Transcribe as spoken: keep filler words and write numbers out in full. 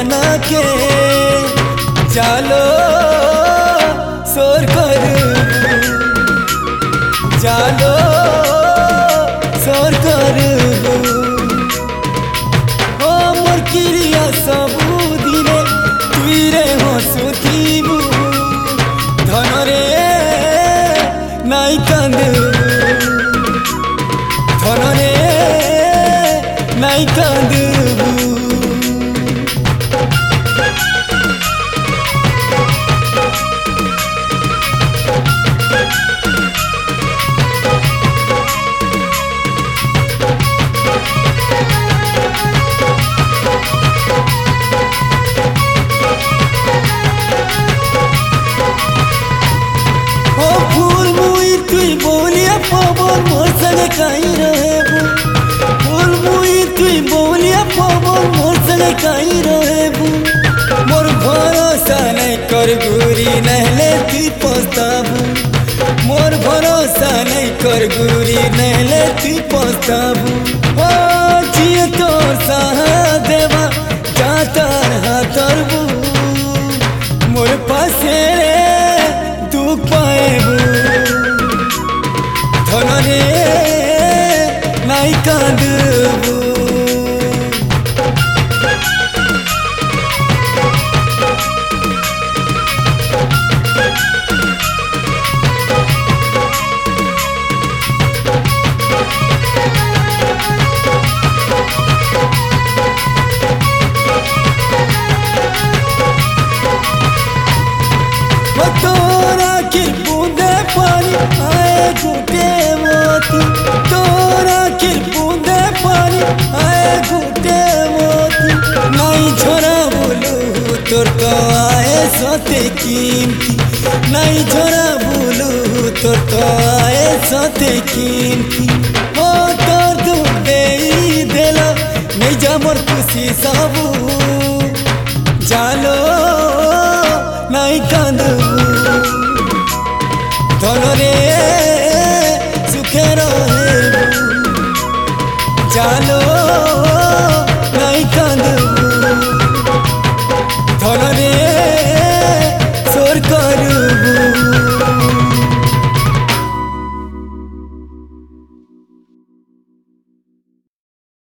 बना के जालो सोर कर जालो सोर कर ओ मोर क्रिया सबू दिने तुई रे हसुथिबू धन रे नाई कांदू धन रे नाई कांदू पवन मोर संगे काई रहेबू फूल मुई तुई बोलिया पवन मोर संगे काई रहेबू मोर भरोसा नहीं कर गुरी नहले तुई पछताबू मोर भरोसा नहीं कर गुरी नहले तुई पछताबू ओ जिए तोर सहा देवा जातर हातरबू मोर पासे रे दुख पाएबू धन रे नाई कांदू तोरा की बूंदे पानी आए घुटे मोती तोरा की बूंदे पानी आए घुटे मोती नहीं झोरा बोलू तोर तो आए सते कीमती नहीं झोरा बोलू तोर तो आए सते कीमती ओ तोर दुख दे देला नहीं जा मोर खुशी सबू जालो नहीं कांदू